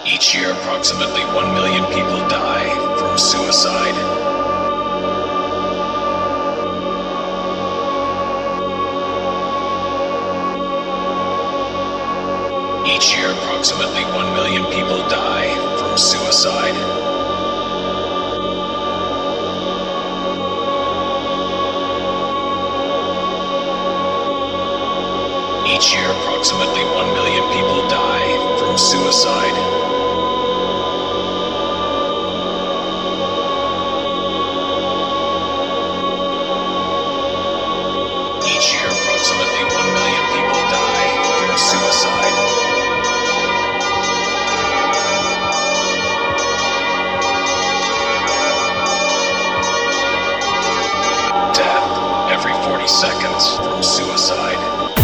Each year, approximately 1 million people die from suicide. Each year, approximately 1 million people die from suicide. Each year, approximately 1 million people die from suicide. Each year, approximately 1 million people die from suicide. Death every 40 seconds from suicide.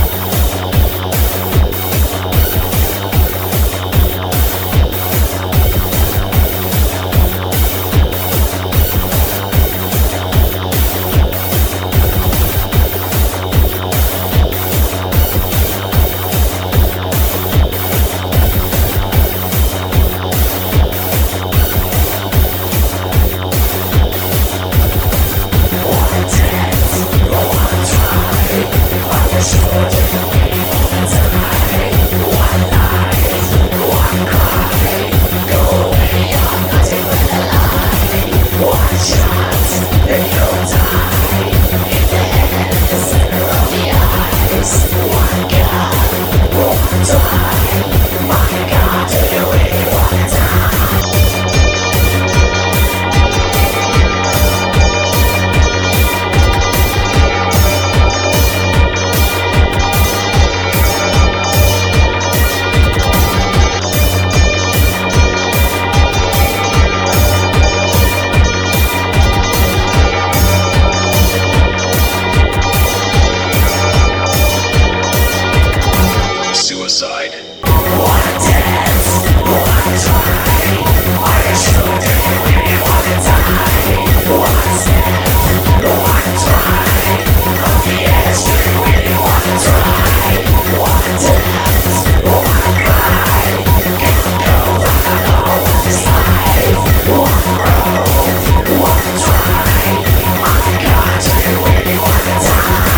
Suicide. One dance, one try. Are you sure that you really want to die? One step, one try. On the edge, do you really want to try? One dance, one cry. Can't go round all of this life. One road, one try. My God, do you really want to die?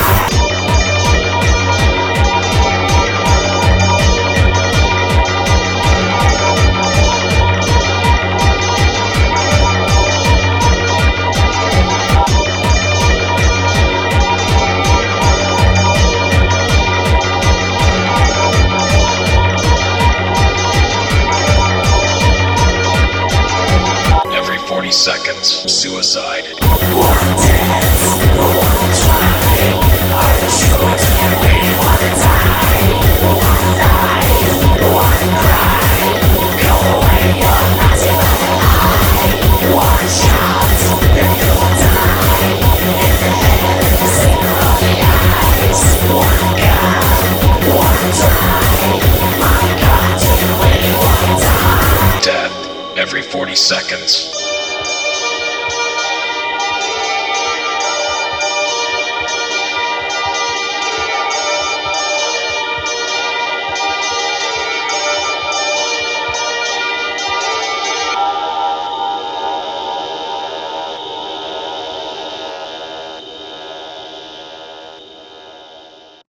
Every 40 seconds, suicide. One dance, one try. Are you sure that you really want to die? One life, one cry. Go away, you're not even alive. One shot, and you'll die. In the head, the center of the eyes. One gun, one try. My God, do you really want to die? Death every 40 seconds.